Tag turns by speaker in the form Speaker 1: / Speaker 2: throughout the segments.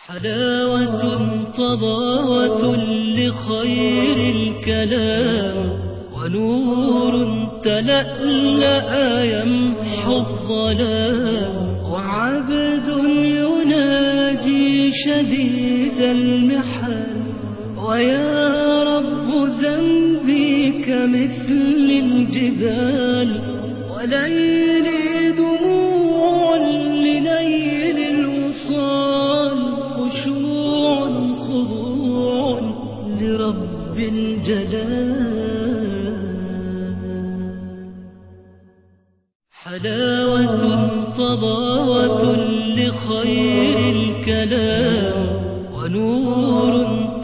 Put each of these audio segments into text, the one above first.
Speaker 1: حلاوة طلاوة لخير الكلام، ونور تلألأ يمحو الظلام، وعبد يناجي شديد المحن، ويا رب ذنبي كمثل الجبال، وليلي دموع لنيل الوصال، خشوع خضوع لرب الجلال. حلاوة طلاوة لخير الكلام، ونور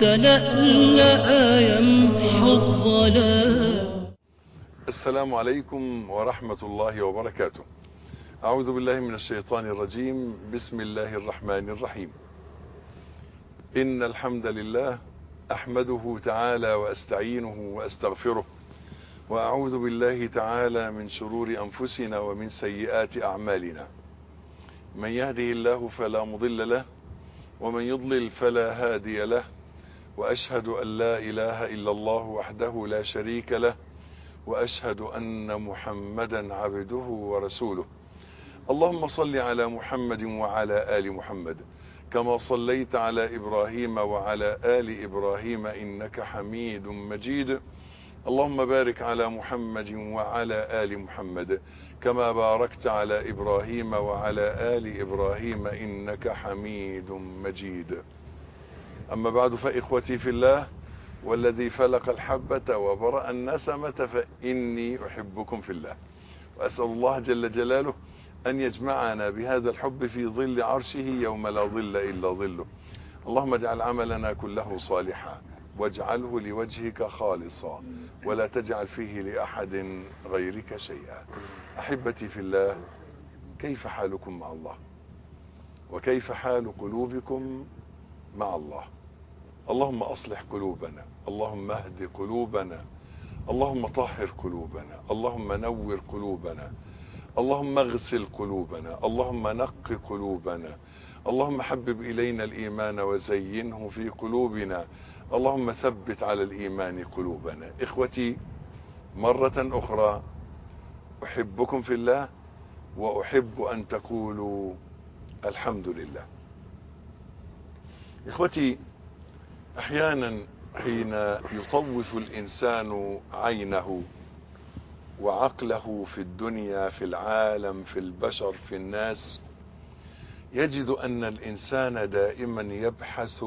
Speaker 1: تلألأ يمحو الظلام.
Speaker 2: السلام عليكم ورحمة الله وبركاته. أعوذ بالله من الشيطان الرجيم. بسم الله الرحمن الرحيم. إن الحمد لله أحمده تعالى وأستعينه وأستغفره، وأعوذ بالله تعالى من شرور أنفسنا ومن سيئات أعمالنا. من يهده الله فلا مضل له، ومن يضلل فلا هادي له، وأشهد أن لا إله إلا الله وحده لا شريك له، وأشهد أن محمدا عبده ورسوله. اللهم صل على محمد وعلى آل محمد كما صليت على إبراهيم وعلى آل إبراهيم إنك حميد مجيد. اللهم بارك على محمد وعلى آل محمد كما باركت على إبراهيم وعلى آل إبراهيم إنك حميد مجيد. أما بعد، فإخوتي في الله، والذي فلق الحبة وبرأ النسمة، فإني أحبكم في الله، وأسأل الله جل جلاله أن يجمعنا بهذا الحب في ظل عرشه يوم لا ظل إلا ظله. اللهم اجعل عملنا كله صالحا، واجعله لوجهك خالصا، ولا تجعل فيه لأحد غيرك شيئا. أحبتي في الله، كيف حالكم مع الله؟ وكيف حال قلوبكم مع الله؟ اللهم أصلح قلوبنا، اللهم اهد قلوبنا، اللهم طهر قلوبنا، اللهم نور قلوبنا، اللهم اغسل قلوبنا، اللهم نق قلوبنا، اللهم حبب إلينا الإيمان وزينه في قلوبنا، اللهم ثبت على الإيمان قلوبنا. إخوتي، مرة أخرى أحبكم في الله، وأحب أن تقولوا الحمد لله. إخوتي، أحيانا حين يطوف الإنسان عينه وعقله في الدنيا، في العالم، في البشر، في الناس، يجد أن الإنسان دائما يبحث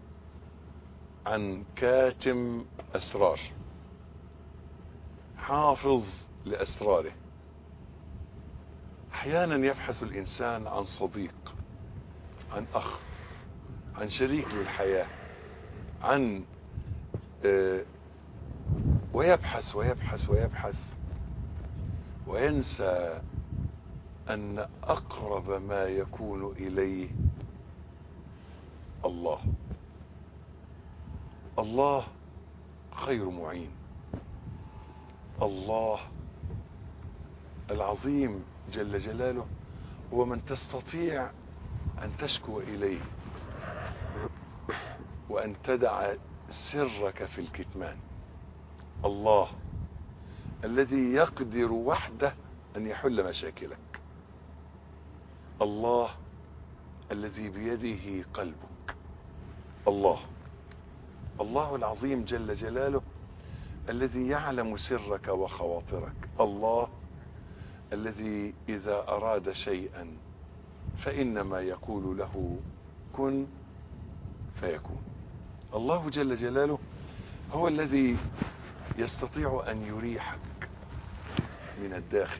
Speaker 2: عن كاتم أسرار، حافظ لأسراره. أحيانا يبحث الإنسان عن صديق، عن أخ، عن شريك للحياة، عن ويبحث ويبحث ويبحث، وينسى أن أقرب ما يكون إليه الله. الله خير معين، الله العظيم جل جلاله هو من تستطيع أن تشكو إليه وأن تدع سرك في الكتمان. الله الذي يقدر وحده أن يحل مشاكلك. الله الذي بيده قلبك. الله العظيم جل جلاله الذي يعلم سرك وخواطرك. الله الذي إذا أراد شيئا فإنما يقول له كن فيكون. الله جل جلاله هو الذي يستطيع أن يريحك من الداخل،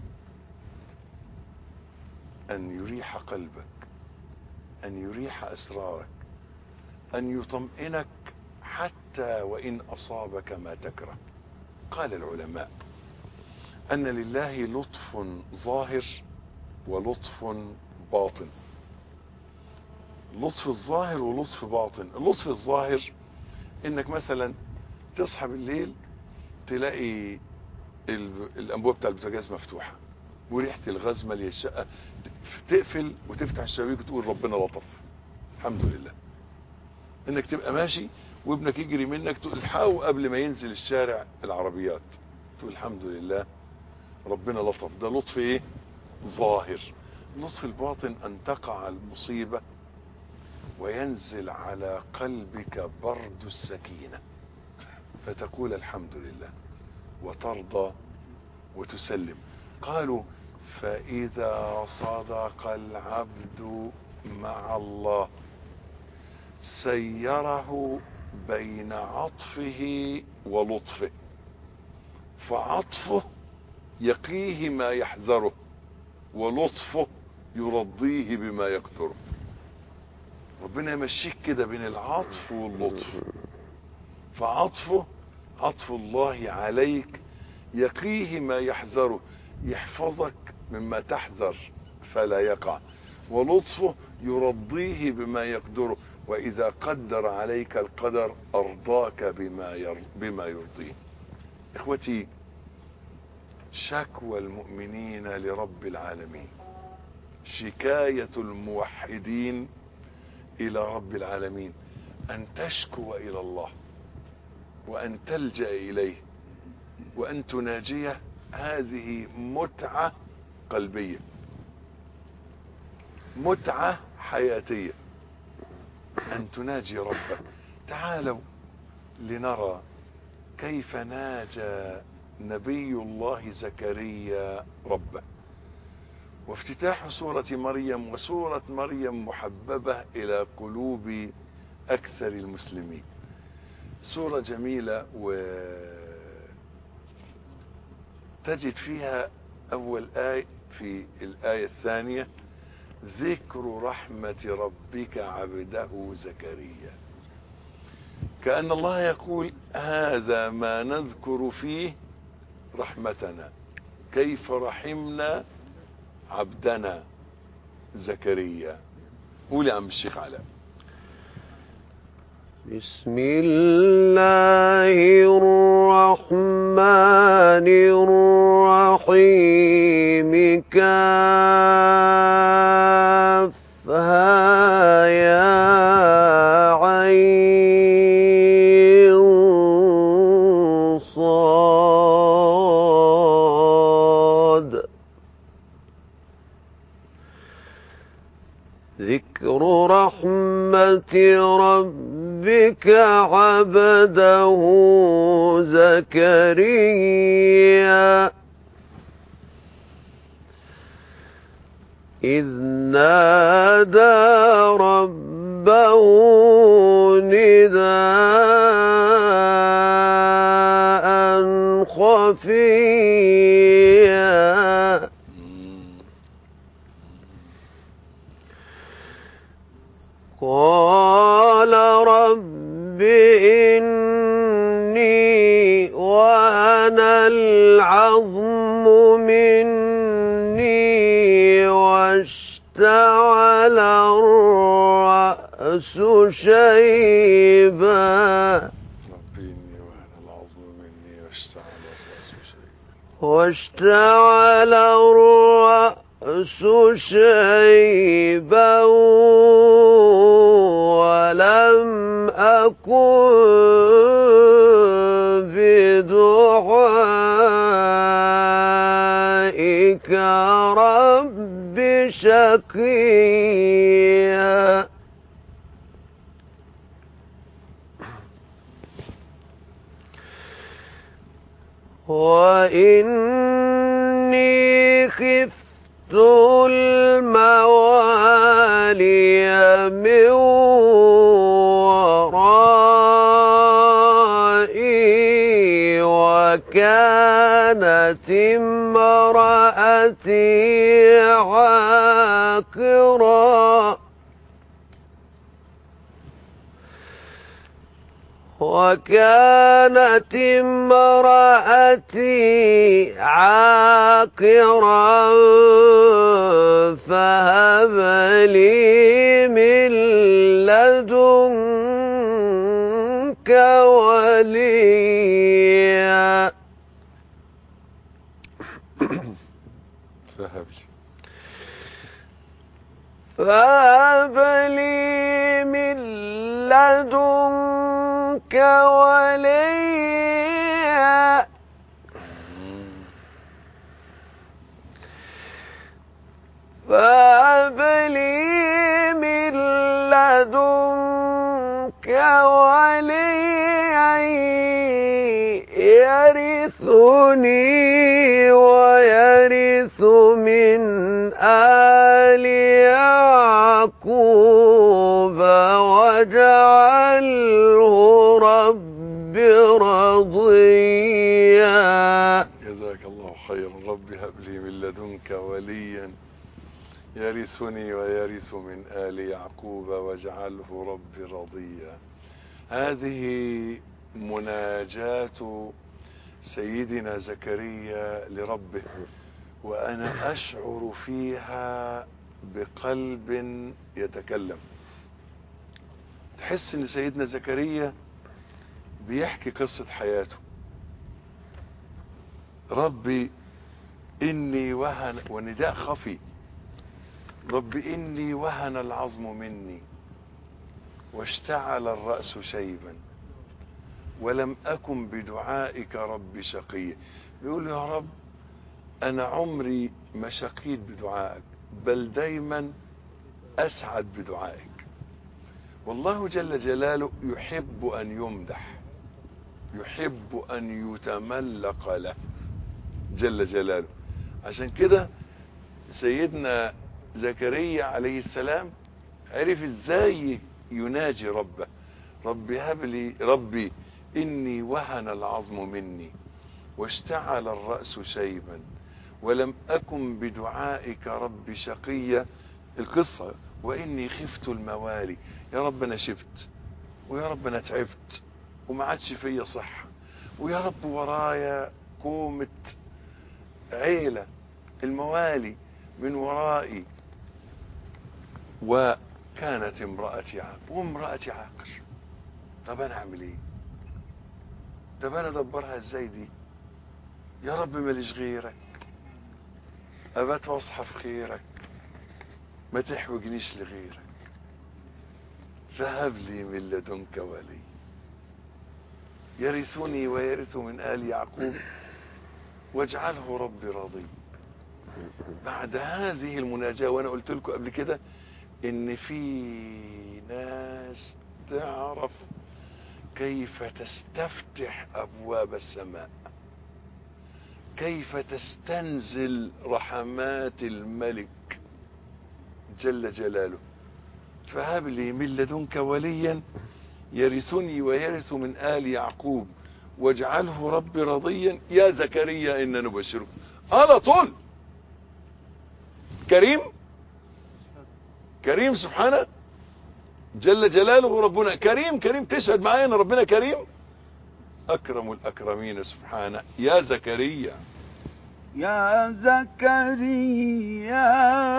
Speaker 2: أن يريح قلبك، أن يريح أسرارك، أن يطمئنك حتى وإن أصابك ما تكره. قال العلماء أن لله لطف ظاهر ولطف باطن. لطف الظاهر ولطف باطن. اللطف الظاهر إنك مثلا تصحى بالليل تلاقي الأنبوبة بتاع البوتاجاز مفتوحة وريحة الغاز مالية الشقة، تقفل وتفتح الشبابيك وتقول ربنا لطف. الحمد لله. انك تبقى ماشي وابنك يجري منك تلحقه قبل ما ينزل الشارع العربيات، تقول الحمد لله ربنا لطف. ده لطف ايه؟ ظاهر. لطف الباطن ان تقع المصيبة وينزل على قلبك برد السكينة فتقول الحمد لله وترضى وتسلم. قالوا فإذا صدق العبد مع الله سيره بين عطفه ولطفه، فعطفه يقيه ما يحذره ولطفه يرضيه بما يقدره. ربنا يمشيك كده بين العطف واللطف. فعطفه، عطف الله عليك يقيه ما يحذره، يحفظك مما تحذر فلا يقع. ولطفه يرضيه بما يقدره، وإذا قدر عليك القدر أرضاك بما يرضيه. إخوتي، شكوى المؤمنين لرب العالمين، شكاية الموحدين إلى رب العالمين أن تشكو إلى الله وأن تلجأ إليه وأن تناجيه. هذه متعة قلبية، متعة حياتية، أن تناجي ربك. تعالوا لنرى كيف ناجى نبي الله زكريا ربه. وافتتاح سورة مريم، وسورة مريم محببة إلى قلوب أكثر المسلمين. سورة جميلة وتجد فيها أول آية في الآية الثانية ذكر رحمة ربك عبده زكريا. كأن الله يقول هذا ما نذكر فيه رحمتنا، كيف رحمنا عبدنا زكريا. قول يا عم الشيخ علاء.
Speaker 3: بسم الله الرحمن الرحيم. كافها يا عين صاد. ذكر رحمة ربك عبده زكريا إذ نادى ربه نداء خفيا قال رب إني وأنا العظم مني واشتعل الرأس شيبا واشتعل الرأس شيبا ولم أكن بدعائك رب شقيا. وإني خفت الموالي من ورائي وكانت امرأتي عاقرا فهب لي من لدنك وليا. فهب لي من لدنك وليا فهب لي من لدنك وليا يرثني ويرث من آل يعقوب واجعله رب رضيا.
Speaker 2: جزاك الله خيرا. رب هب لي من لدنك وليا يرثني ويرث من آل يعقوب واجعله رب رضيا. هذه مناجاة سيدنا زكريا لربه، وأنا أشعر فيها بقلب يتكلم. تحس ان سيدنا زكريا بيحكي قصة حياته. ربي إني وهن، ونداء خفي، ربي إني وهن العظم مني واشتعل الرأس شيبا ولم أكن بدعائك رب شقيا. بيقول يا رب أنا عمري ما شقيت بدعائك، بل دايما أسعد بدعائك. والله جل جلاله يحب أن يمدح، يحب أن يتملق له جل جلاله. عشان كده سيدنا زكريا عليه السلام عرف ازاي يناجي ربه. ربي هب لي، ربي إني وهن العظم مني واشتعل الرأس شيبا ولم أكن بدعائك رب شقيا. القصة وإني خفت الموالي، يا رب أنا شفت، ويا رب أنا تعبت وما عادش فيا صحة، ويا رب ورايا كومة عيلة، الموالي من ورائي، وكانت امرأتي عاقر وامرأتي عاقر. طب أنا أعمل إيه؟ طب أنا أدبرها إزاي دي؟ يا رب ماليش غيرك، أبات واصحى في خيرك، ما تحوجنيش لغيرك، فهب لي من لدنك ولي يرثني ويرث من آل يعقوب واجعله ربي راضي. بعد هذه المناجاة، وانا قلت لكم قبل كده ان في ناس تعرف كيف تستفتح ابواب السماء، كيف تستنزل رحمات الملك جل جلاله. فهب لي من لدنك وليا يرثني ويرث من آل يعقوب واجعله ربي رضيا. يا زكريا إنا نبشرك على طول. كريم، كريم سبحانه جل جلاله. ربنا كريم، كريم تشهد معايا ان ربنا كريم، اكرم الاكرمين سبحانه. يا زكريا،
Speaker 4: يا زكريا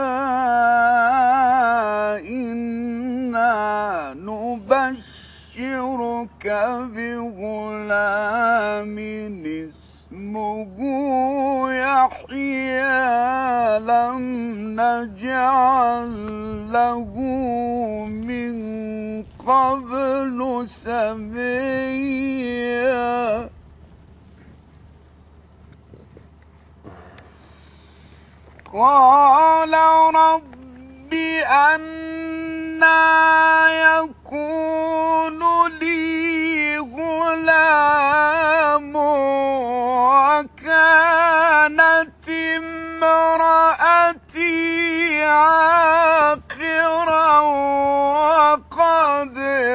Speaker 4: إنا نبشرك بغلام اسمه يحيى لم نجعل له من قبل سميا. قال رب أنى يكون لي غلام وكانت امرأتي عاقرا وقد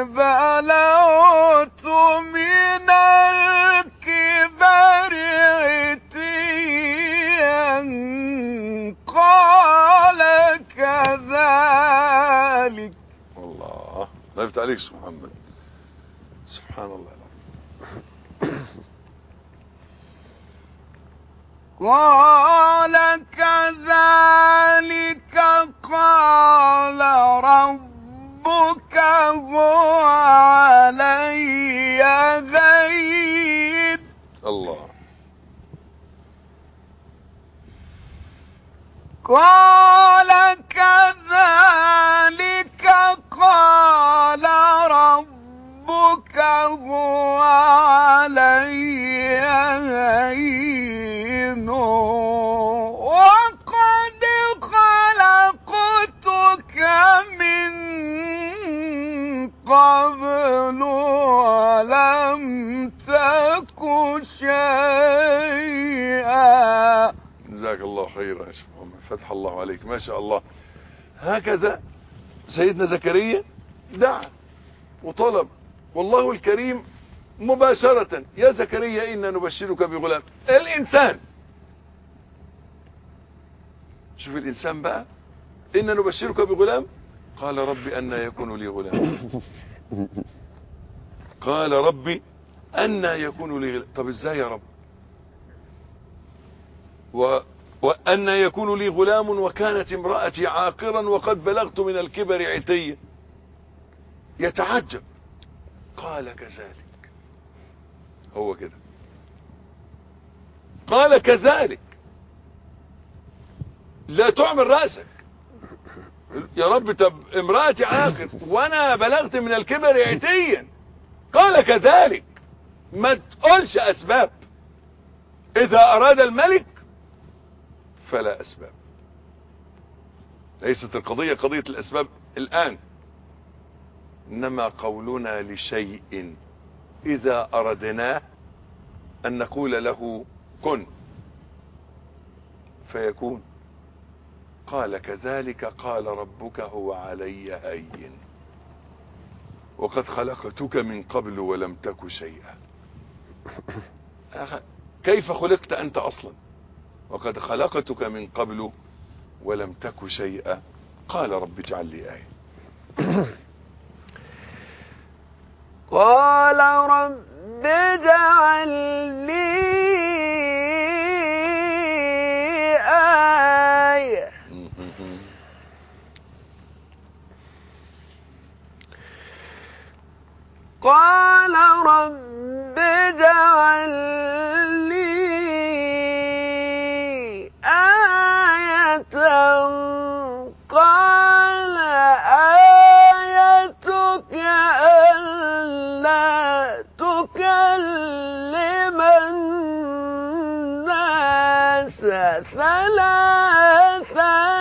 Speaker 4: بلغت من الكبر عتيا. قال كذلك.
Speaker 2: الله لا يفتح عليك محمد، سبحان الله العظيم.
Speaker 4: قال كذلك قال ربك هو علي هين.
Speaker 2: الله.
Speaker 4: قال كذلك قبل ولم تك شيئا.
Speaker 2: جزاك الله خيرا يا شيخ محمد، فتح الله عليك، ما شاء الله. هكذا سيدنا زكريا دعا وطلب، والله الكريم مباشرة: يا زكريا إنا نبشرك بغلام. الإنسان، شوف الإنسان بقى، إنا نبشرك بغلام. قال ربي أنى يكون لي غلام. قال ربي أنى يكون لي غلام. طب إزاي يا رب؟ وأنى يكون لي غلام وكانت امرأتي عاقرا وقد بلغت من الكبر عتيا. يتعجب. قال كذلك. هو كده. قال كذلك. لا تعمل رأسك يا رب. طب امرأتي عاقر وانا بلغت من الكبر عتيا. قال كذلك. ما تقولش اسباب. اذا اراد الملك فلا اسباب. ليست القضية قضية الاسباب الان، انما قولنا لشيء اذا اردناه ان نقول له كن فيكون. قال كذلك قال ربك هو علي هين وقد خلقتك من قبل ولم تك شيئا. كيف خلقت انت اصلا وقد خلقتك من قبل ولم تك شيئا؟ قال رب اجعل لي آية.
Speaker 3: قال رب اجعل لي آية. قال رب اجعل لي آية. قال آيتك ألا تكلم الناس 3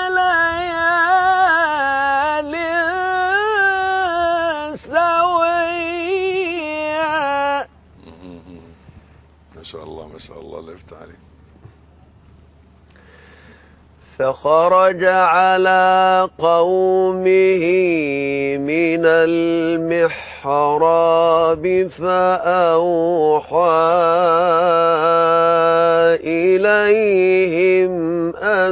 Speaker 3: ليال سويا.
Speaker 2: ما شاء الله ما شاء الله، الله يفتح عليك.
Speaker 3: فخرج على قومه من المحراب فأوحى إليهم أن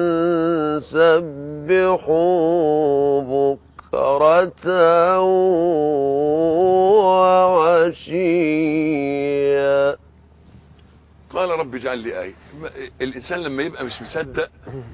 Speaker 3: سبحوا بكرة وعشيا.
Speaker 2: قال رب اجعل لي آية. الإنسان لما يبقى مش مصدق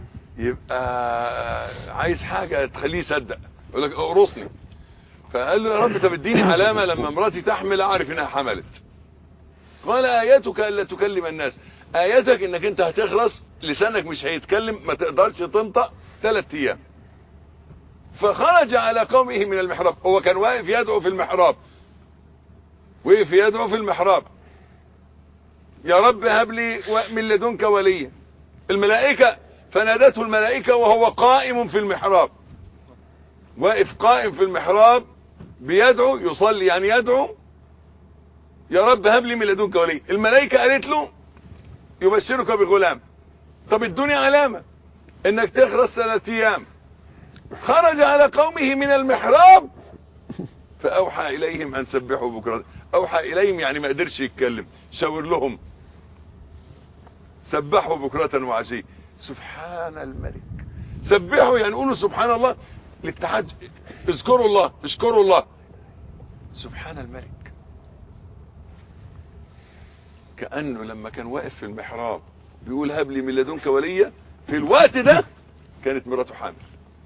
Speaker 2: يبقى عايز حاجة تخليه يصدق، يقول لك اقرصني. فقال له يا رب طب اديني علامة لما مراتي تحمل اعرف انها حملت. قال آياتك ألا تكلم الناس. آياتك انك انت هتخرس، لسانك مش هيتكلم، ما تقدرش تنطق 3 ايام. فخرج على قومه من المحراب. هو كان واقف يدعو في المحراب، وقف يدعو في المحراب: يا رب هب لي من لدنك وليا. الملائكة فنادته الملائكة وهو قائم في المحراب، واقف قائم في المحراب بيدعو، يصلي يعني يدعو: يا رب هب لي من لدنك وليا. الملائكة قالت له: يبشرك بغلام. طب الدنيا علامة انك تخرس 3 ايام. خرج على قومه من المحراب فأوحى إليهم أن سبحوا بكرة. أوحى إليهم يعني ما قدرش يتكلم، شاور لهم سبحوا بكرة وعشية. سبحان الملك. سبحوا يعني قولوا سبحان الله للتحج، اذكروا الله، اشكروا الله. سبحان الملك. كأنه لما كان واقف في المحراب بيقول هب لي من لدنك وليا، في الوقت ده كانت مراته حامل.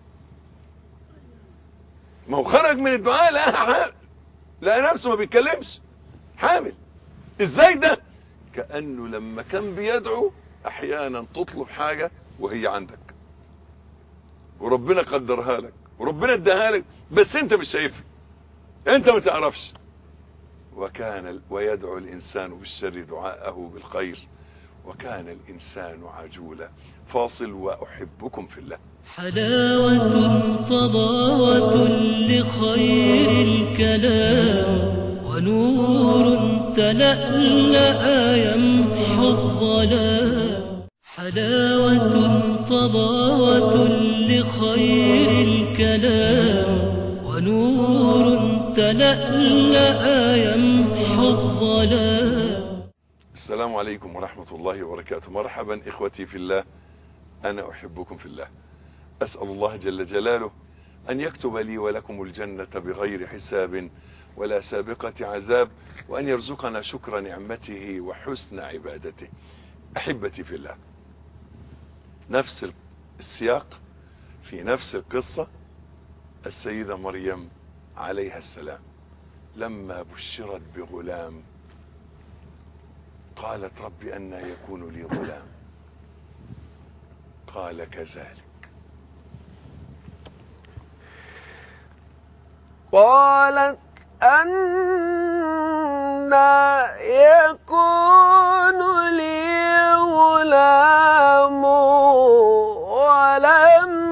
Speaker 2: ما هو خرج من الدعاء لقى نفسه ما بيتكلمش، حامل. ازاي ده؟ كأنه لما كان بيدعو احيانا تطلب حاجة وهي عندك وربنا قدرها لك وربنا اداها لك، بس انت مش شايفها، انت ما تعرفش. ويدعو الانسان بالشر دعاءه بالخير وكان الانسان عجولا. فاصل واحبكم في الله.
Speaker 1: حلاوة طباوة لخير الكلام تلألأ يمحو الظلام، حلاوة طلاوة لخير الكلام، ونور تلألأ يمحو الظلام.
Speaker 2: السلام عليكم ورحمة الله وبركاته. مرحبا إخوتي في الله، أنا أحبكم في الله. أسأل الله جل جلاله أن يكتب لي ولكم الجنة بغير حساب ولا سابقة عذاب، وأن يرزقنا شكر نعمته وحسن عبادته. أحبتي في الله، نفس السياق في نفس القصة، السيدة مريم عليها السلام لما بشرت بغلام قالت رب أنى يكون لي غلام، قال كذلك.
Speaker 3: قالت أنى يكون لي غلام ولم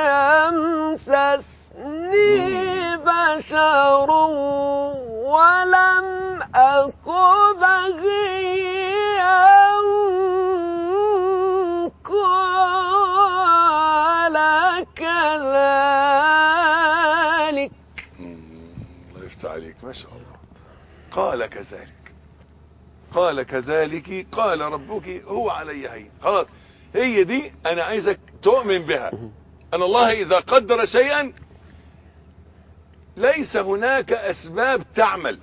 Speaker 3: يمسسني بشر ولم أك بغيا، قال كذلك.
Speaker 2: الله يفتح عليك، ما شاء الله. قال كذلك، قال كذلك قال ربك هو علي هين. خلاص، هي دي انا عايزك تؤمن بها، ان الله اذا قدر شيئا ليس هناك اسباب تعمل،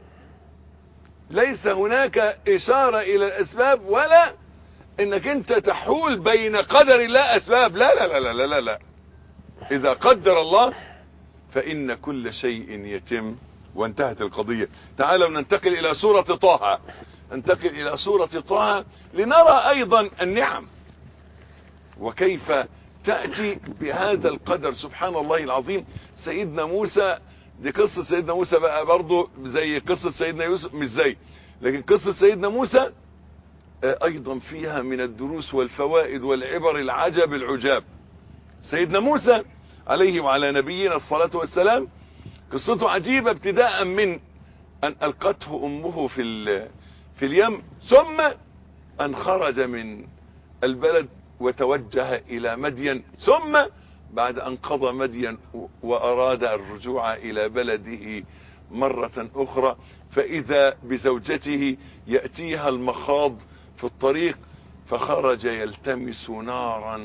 Speaker 2: ليس هناك اشارة الى الاسباب، ولا انك انت تحول بين قدر الله اسباب. لا لا لا لا لا لا. اذا قدر الله فان كل شيء يتم، وانتهت القضية. تعالوا ننتقل الى سورة طه، ننتقل الى سورة طه لنرى ايضا النعم وكيف تأتي بهذا القدر. سبحان الله العظيم. سيدنا موسى، دي قصة سيدنا موسى بقى برضو زي قصة سيدنا يوسف، مش زي، لكن قصة سيدنا موسى ايضا فيها من الدروس والفوائد والعبر العجب العجاب. سيدنا موسى عليه وعلى نبينا الصلاة والسلام قصته عجيبة، ابتداء من ان القته امه في اليم، ثم ان خرج من البلد وتوجه الى مدين، ثم بعد ان قضى مدين واراد الرجوع الى بلده مرة اخرى، فاذا بزوجته يأتيها المخاض في الطريق، فخرج يلتمس نارا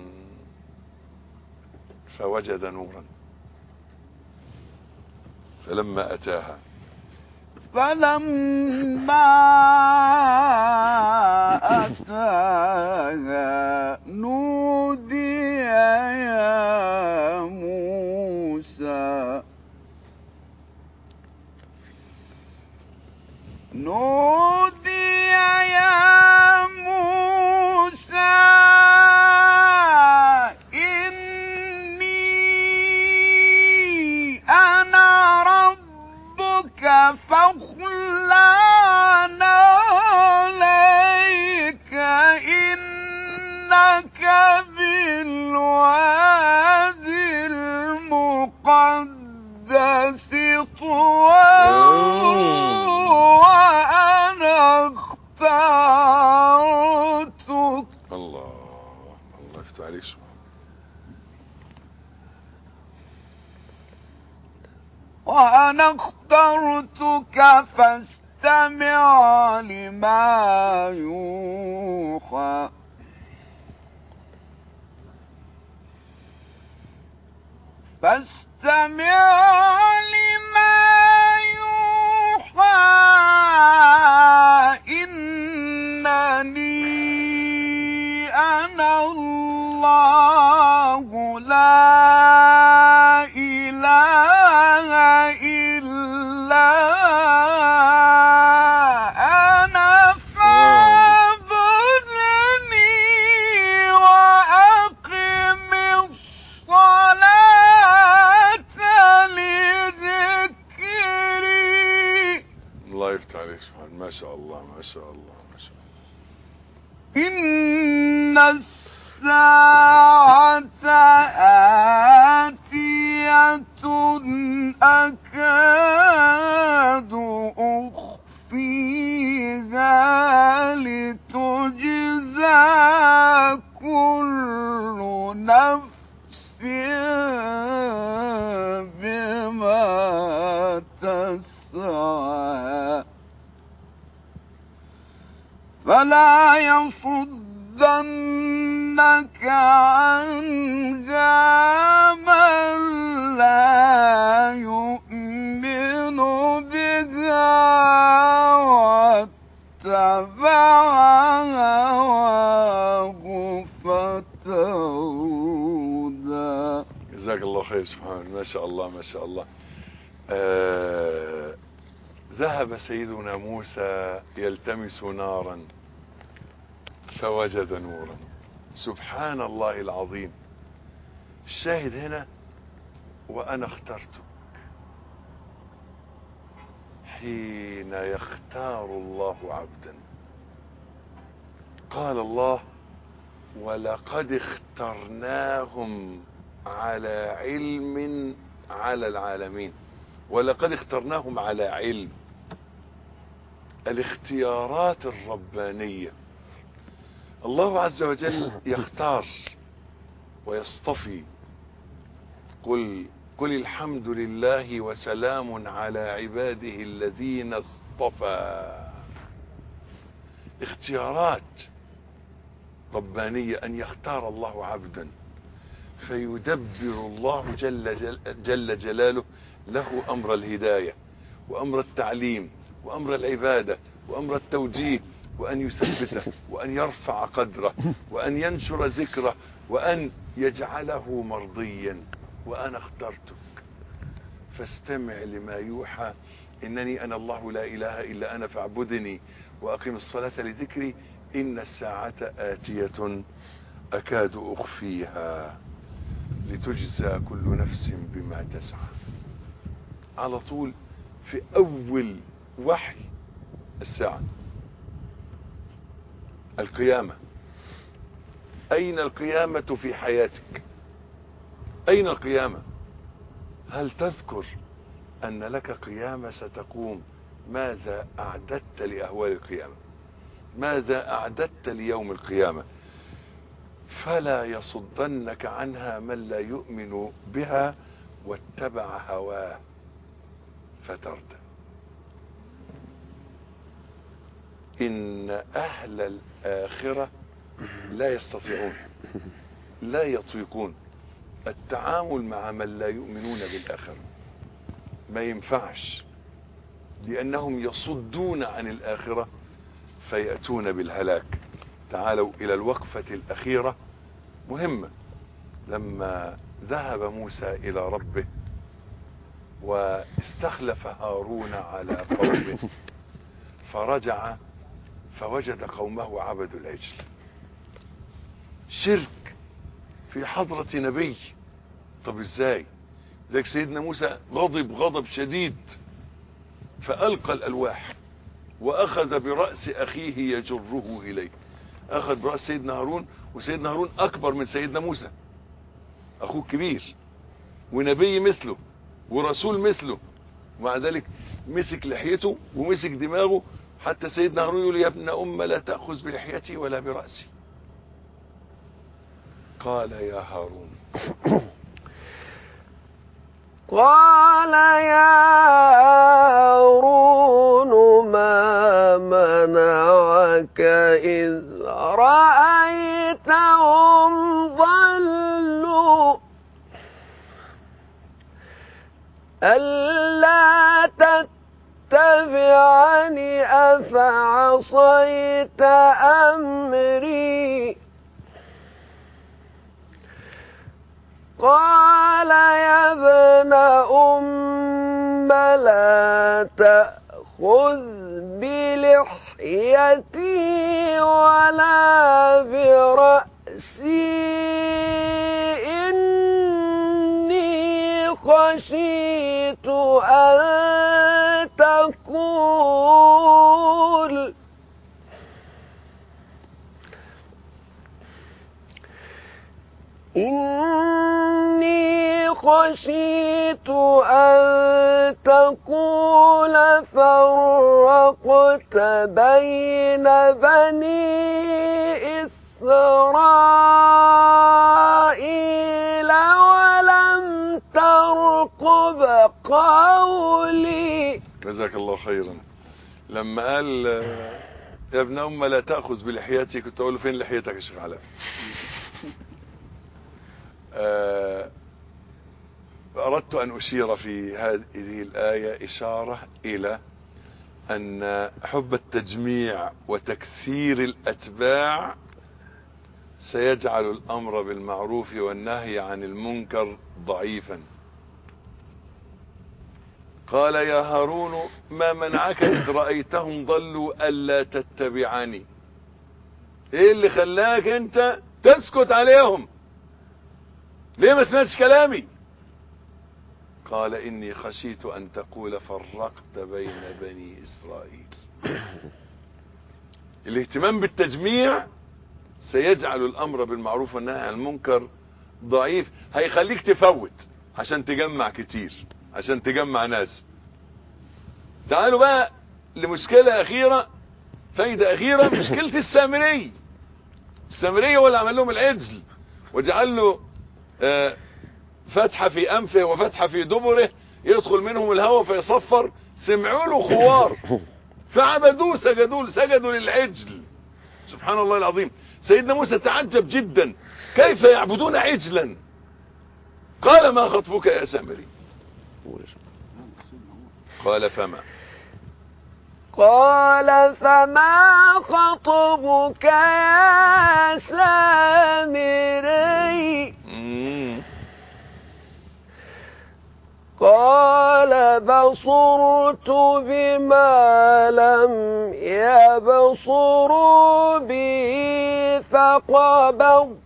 Speaker 2: فوجد نورا فلما أتاها
Speaker 4: نودي يا موسى، نودي يا موسى إني أنا ربك فاخلع عليك إنك بالوادي المقدس طوى وأنا اخترتك.
Speaker 2: الله يفتح عليك.
Speaker 4: وأنا اخترتك فاستمع لما يوحى. فاستمع لما يوحى إنني أنا الله لا إله إلا أنا فاعبدني وأقم الصلاة لذكري.
Speaker 2: الله يفتح عليك. سبحان، ما شاء الله ما شاء الله ما شاء الله.
Speaker 4: إن الساعة آتية أكاد أخفيها وتسعى فلا يصدنك عنها من لا يؤمن بها واتبع هواه فتردى.
Speaker 2: جزاك الله خير. سبحان، ما شاء الله ما شاء الله. ذهب سيدنا موسى يلتمس نارا فوجد نورا. سبحان الله العظيم. الشاهد هنا وأنا اخترتك. حين يختار الله عبدا قال الله ولقد اخترناهم على علم على العالمين. ولقد اخترناهم على علم. الاختيارات الربانية. الله عز وجل يختار ويصطفي. قل الحمد لله وسلام على عباده الذين اصطفى. اختيارات ربانية، أن يختار الله عبدا فيدبر الله جل جلاله له أمر الهداية وأمر التعليم وأمر العبادة وأمر التوجيه، وأن يثبته وأن يرفع قدره وأن ينشر ذكره وأن يجعله مرضيا. وأنا اخترتك فاستمع لما يوحى إنني أنا الله لا إله إلا أنا فاعبدني وأقم الصلاة لذكري إن الساعة آتية أكاد أخفيها لتجزى كل نفس بما تسعى. على طول في أول وحي الساعة القيامة. أين القيامة في حياتك؟ أين القيامة؟ هل تذكر أن لك قيامة ستقوم؟ ماذا أعددت لأهوال القيامة؟ ماذا أعددت ليوم القيامة؟ فلا يصدنك عنها من لا يؤمن بها واتبع هواه فتردى. إن أهل الآخرة لا يستطيعون، لا يطيقون التعامل مع من لا يؤمنون بالآخرة. ما ينفعش، لأنهم يصدون عن الآخرة فيأتون بالهلاك. تعالوا إلى الوقفة الأخيرة مهمة. لما ذهب موسى إلى ربه واستخلف هارون على قومه فرجع فوجد قومه عبدوا العجل. شرك في حضرة نبي. طب ازاي؟ ذاك سيدنا موسى غضب شديد فألقى الألواح وأخذ برأس أخيه يجره إليه. أخذ برأس سيدنا هارون، وسيدنا هارون أكبر من سيدنا موسى، أخوه كبير ونبي مثله ورسول مثله، ومع ذلك مسك لحيته ومسك دماغه. حتى سيدنا هارون يقول يا ابن أم لا تأخذ بلحيتي ولا برأسي. قال يا هارون
Speaker 3: قال يا هارون ما منعك إذ رأيتهم ضلوا ألا تتبعني أفعصيت أمري. قال يا ابن أم لا تأخذ بلحيتي ولا برأسي إني خشيت أن تقول خشيت أن تقول فرقت بين بني إسرائيل ولم ترقب قولي.
Speaker 2: جزاك الله خيرا. لما قال يا ابن أم لا تأخذ بلحيتي، كنت أقول له فين لحيتك يا شيخ علاء؟ أردت أن أشير في هذه الآية إشارة إلى أن حب التجميع وتكثير الأتباع سيجعل الأمر بالمعروف والنهي عن المنكر ضعيفا. قال يا هارون ما منعك إذ رأيتهم ضلوا ألا تتبعني؟ إيه اللي خلاك أنت تسكت عليهم؟ ليه ما سمعتش كلامي؟ قال إني خشيت أن تقول فرقت بين بني إسرائيل. الاهتمام بالتجميع سيجعل الأمر بالمعروف والنهي عن المنكر ضعيف، هيخليك تفوت عشان تجمع كتير، عشان تجمع ناس. تعالوا بقى لمشكلة أخيرة، فايدة أخيرة، مشكلة السامري. السامري هو اللي عمل لهم العجل وجعل له فتحة في أنفه وفتحة في دبره يدخل منهم الهواء فيصفر. سمعوا له خوار فعبدوه، سجدوا للعجل. سبحان الله العظيم. سيدنا موسى تعجب جدا، كيف يعبدون عجلا؟ قال ما خطبك يا سامري؟ قال فما
Speaker 3: خطبك يا سامري؟ قال بصرت بما لم يبصروا به فقبضت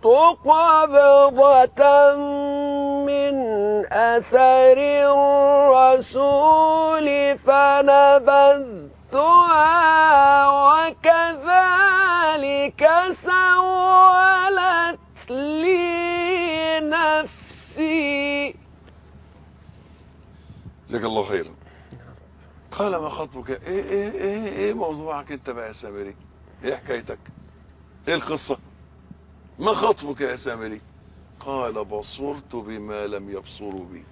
Speaker 3: قبضة من أثر الرسول فنبذتها وكذلك سولت لي نفسي.
Speaker 2: جزاك الله خيرا. قال ما خطبك؟ ايه موضوعك انت بقى يا سامري؟ ايه حكايتك؟ ايه القصة؟ ما خطبك يا سامري؟ قال بصرت بما لم يبصروا بي.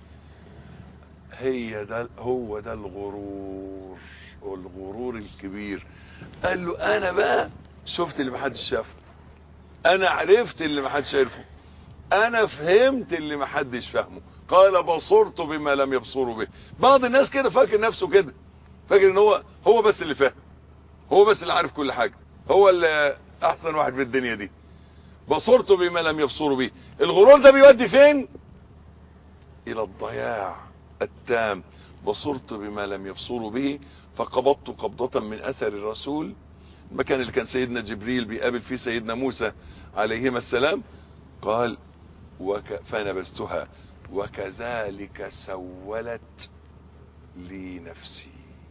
Speaker 2: هو ده الغرور، والغرور الكبير. قال له انا بقى شفت اللي محدش شافه، انا عرفت اللي محدش عرفه، انا فهمت اللي محدش فهمه. قال بصرت بما لم يبصروا به. بعض الناس كده فاكر نفسه كده، فاكر ان هو بس اللي فاهم، هو بس اللي عارف كل حاجة، هو اللي احسن واحد في الدنيا دي. بصرت بما لم يبصروا به. الغرور ده بيودي فين؟ الى الضياع التام. بصرت بما لم يبصروا به فقبضت قبضة من اثر الرسول، المكان اللي كان سيدنا جبريل بيقابل فيه سيدنا موسى عليهما السلام. قال فنبذتها وكذلك سولت لي نفسي.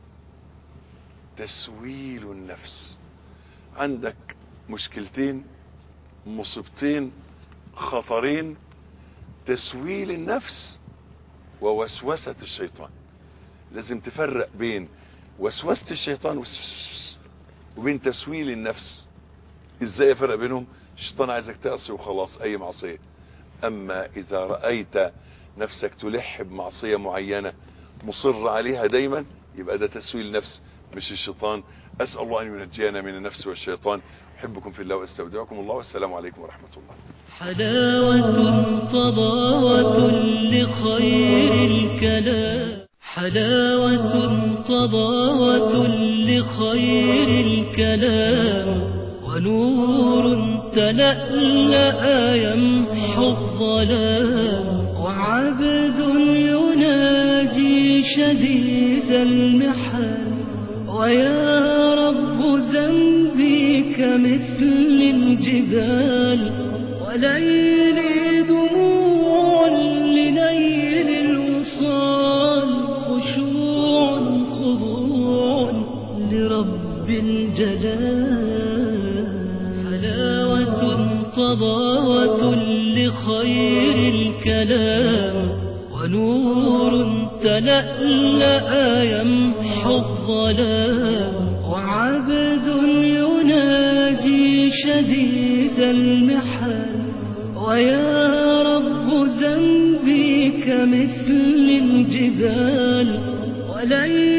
Speaker 2: تسويل النفس. عندك مشكلتين، مصيبتين، خطرين: تسويل النفس ووسوسة الشيطان. لازم تفرق بين وسوسة الشيطان وبين تسويل النفس. ازاي افرق بينهم؟ الشيطان عايزك تعصي وخلاص، اي معصية. اما اذا رأيت نفسك تلح بمعصية معينة مصر عليها دايما، يبقى ده تسويل نفس مش الشيطان. اسأل الله ان ينجينا من النفس والشيطان. احبكم في الله واستودعكم الله، والسلام عليكم ورحمة الله.
Speaker 1: حلاوة طضاوة لخير الكلام، حلاوة طضاوة لخير الكلام، ونور تلألأ يمحو الظلام، وعبد يناجي شديد المحال، ويا رب ذنبي كمثل الجبال، وليلي دموع لنيل الوصال، خشوع خضوع لرب الجلال، حلاوة طضاوة لخير الكلام، ونور تلألأ يمحو الظلام، وعبد يناجي شديد المحال، ويا رب ذنبي كمثل الجبال وليس